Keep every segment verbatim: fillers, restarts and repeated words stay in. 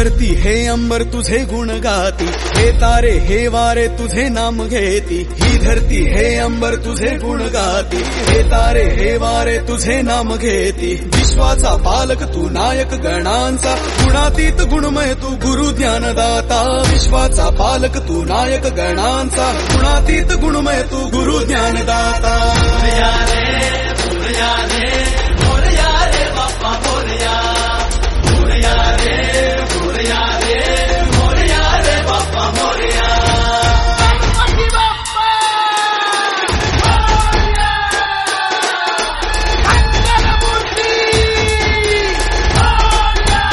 धरती हे अंबर तुझे गुण गाती, हे तारे हे वारे तुझे नाम घेती. ही धरती हे अंबर तुझे गुण गाती, हे तारे हे वारे तुझे नाम घेती. विश्वाचा पालक तू नायक गणांचा, गुणातीत गुणमय तू गुरु ज्ञानदाता. विश्वाचा पालक तू नायक गणांचा, गुणातीत गुणमय तू गुरु ज्ञानदाता. मोरया रे मोरया रे मोरया रे बाप्पा मोरया. मोरया रे मोरया रे मोरया रे बाप्पा मोरया. गणपती बाप्पा मोरया. मंगलमूर्ती मोरया.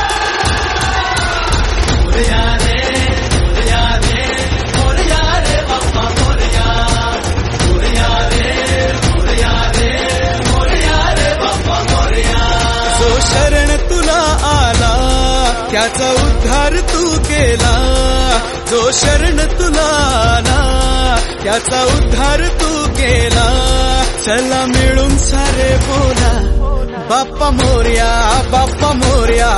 मोरया रे मोरया रे मोरया रे बाप्पा मोरया. मोरया रे मोरया रे मोरया रे बाप्पा मोरया. जो शरण तुला आला त्याचा उद्धार तू केला. जो शरण तुला आला त्याचा उद्धार तू केला. चला मिळून सारे बोला बाप्पा मोरया बाप्पा मोरया.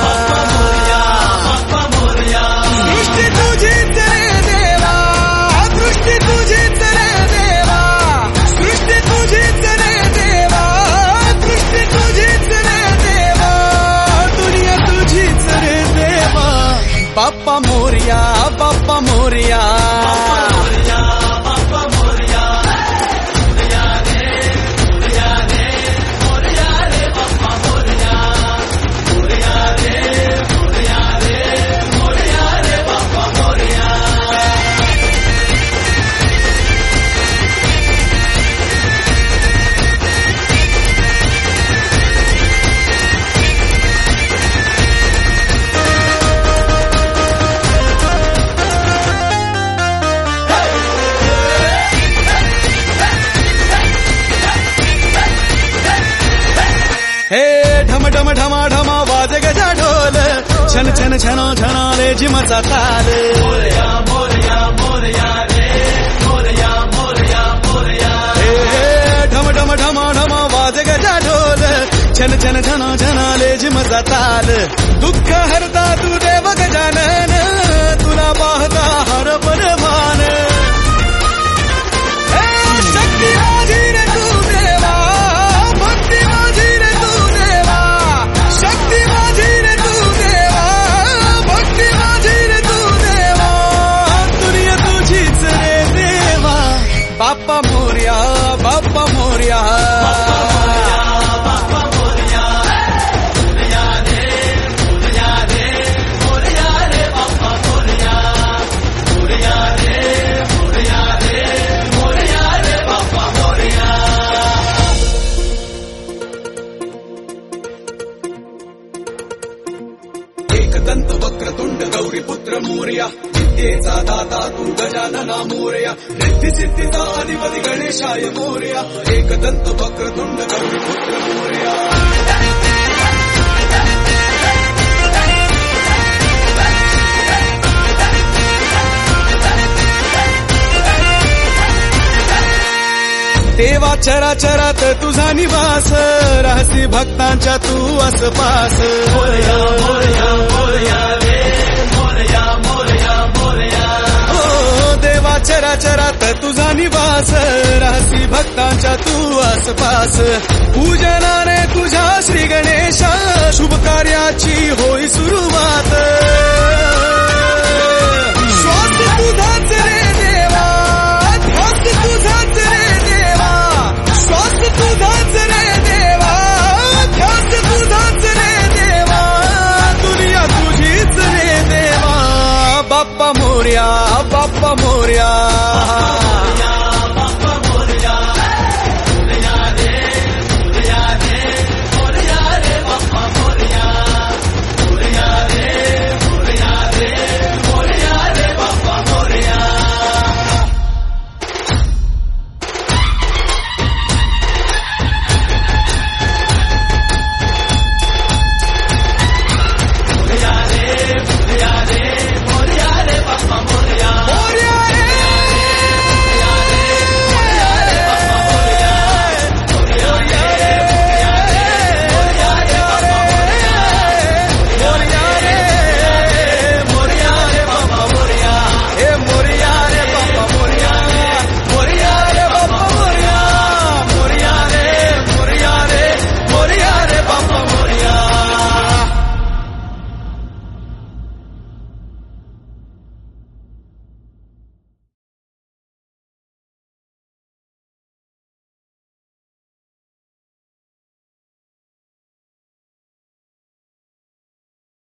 बाप्पा मोरया. दृष्टी तुझीच रे देवा, दृष्टी तुझीच रे देवा, सृष्टी तुझीच रे देवा, दृष्टी तुझीच रे देवा, दुनिया तुझीच रे देवा. बाप्पा मोरया बाप्पा मोरया. मोरया बाप्पा मोरया. मोरया रे मोरया रे मोरया रे बाप्पा मोरया. मोरया रे मोरया रे मोरया रे बाप्पा मोरया. हे ढम ढम ढमा ढमा वाजे गजा ढोल, छन छन छनो छनाले झिमचा ताल. मोरया मोरया मोरया रे मोरया मोरया मोरया. हे हे ढम ढम ढमा ढमा वाजे गजा ढोल, छन छन छनो छनाले झिमचा ताल. दुःख हरता तू देव गजानन, तुला पाहता हर परभान. हे शक्ती माझी रे तू देवा, भक्ती माझी रे तू देवा, शक्ती माझी रे तू देवा, भक्ती माझी रे तू देवा, दुनिया तुझीच रे देवा. बाप्पा मोरया बाप्पा मोरया. बाप्पा मोरया. मोरया रे मोरया रे मोरया रे बाप्पा मोरया. मोरया रे मोरया रे मोरया रे बाप्पा मोरया. एकदंत वक्रतुंड गौरीपुत्र मोरया, विद्येचा दाता तू गजानना मोरया. रिद्धी सिद्धीचा अधिपती गणेशाय मोरया. एकदंत वक्रतुंड गौरीपुत्र मोरया. देवा चराचरात तुझा निवास, रहसी भक्तांच्या तू आसपास. मोरया मोरया मोरया रे मोरया मोरया मोरया. ओ देवा चराचरात तुझा निवास, रहसी भक्तांच्या तू आसपास. पूजनाने तुझ्या श्री गणेशा, शुभ कार्याची होई सुरुवात. श्वास तुझाच रे देवा, ध्यास तुझाच रे देवा, श्वास तुझाच रे देवा, ध्यास तुझाच रे देवा, दुनिया तुझीच रे देवा. बाप्पा मोरया बाप्पा मोरया.